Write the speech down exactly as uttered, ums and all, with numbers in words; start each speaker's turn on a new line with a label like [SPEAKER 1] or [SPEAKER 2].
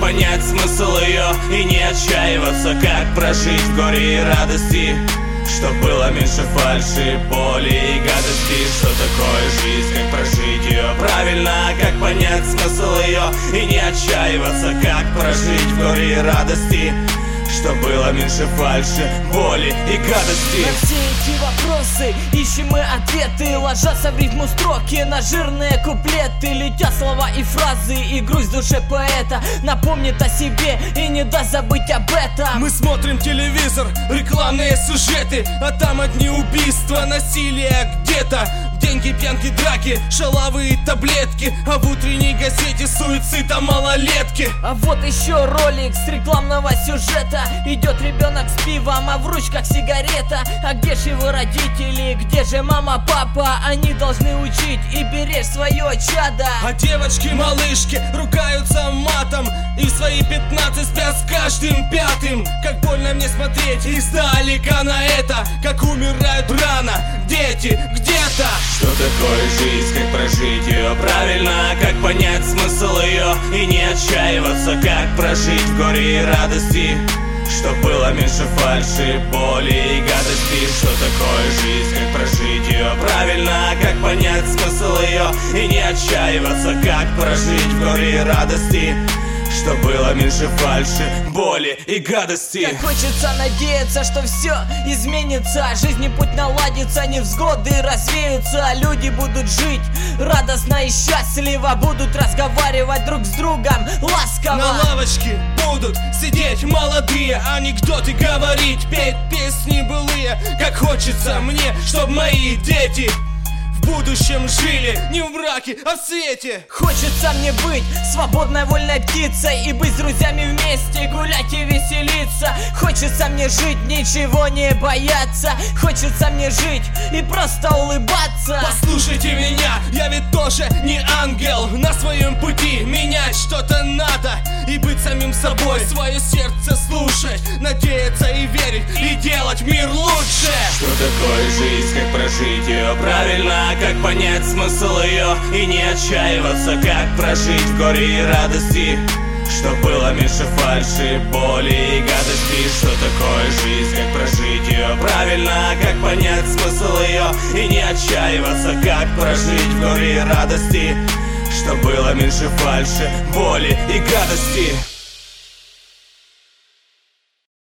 [SPEAKER 1] понять смысл ее и не отчаиваться, как прожить в горе и радости, чтоб было меньше фальши, боли и гадости. Что такое жизнь, как прожить ее правильно, как понять смысл ее и не отчаиваться, как прожить в горе и радости, чтоб было меньше фальши, боли и гадости.
[SPEAKER 2] На все эти вопросы ищем мы ответы, ложатся в рифму строки на жирные куплеты. Летят слова и фразы, и грусть в душе поэта напомнит о себе и не даст забыть об этом.
[SPEAKER 3] Мы смотрим телевизор, рекламные сюжеты, а там одни убийства, насилие где-то. Деньги, пьянки, драки, шалавы и таблетки, а в утренней газете суицид, а малолетки.
[SPEAKER 2] А вот еще ролик с рекламного сюжета. Идет ребенок с пивом, а в ручках сигарета. А где же его родители, где же мама, папа? Они должны учить и беречь свое чадо.
[SPEAKER 3] А девочки-малышки ругаются матом и в свои пятнадцать спят с каждым пятым. Как больно мне смотреть издалека на это, как умирают рано дети где-то.
[SPEAKER 1] Что такое жизнь, как прожить ее правильно, как понять смысл ее и не отчаиваться, как прожить в горе и радости, чтоб было меньше фальши, боли и гадости. Что такое жизнь, как прожить ее правильно, как понять смысл ее и не отчаиваться, как прожить в горе и радости, что было меньше фальши, боли и гадости.
[SPEAKER 2] Как хочется надеяться, что все изменится, жизни путь наладится, невзгоды развеются, люди будут жить радостно и счастливо, будут разговаривать друг с другом ласково.
[SPEAKER 3] На лавочке будут сидеть молодые, анекдоты говорить, петь песни былые. Как хочется мне, чтоб мои дети в будущем жили не в мраке, а в свете.
[SPEAKER 2] Хочется мне быть свободной, вольной птицей и быть с друзьями вместе, гулять и веселиться. Хочется мне жить, ничего не бояться. Хочется мне жить и просто улыбаться.
[SPEAKER 3] Послушайте меня, я ведь тоже не ангел. На своем пути менять что-то надо и быть самим собой, свое сердце слушать, надеяться и верить, и делать мир лучше.
[SPEAKER 1] Что такое жизнь, как прожить ее правильно, как понять смысл ее и не отчаиваться, как прожить в горе и радости, чтоб было меньше фальши, боли и гадости. Что такое жизнь, как прожить ее правильно, как понять смысл ее и не отчаиваться, как прожить в горе и радости, чтоб было меньше фальши, боли и гадости.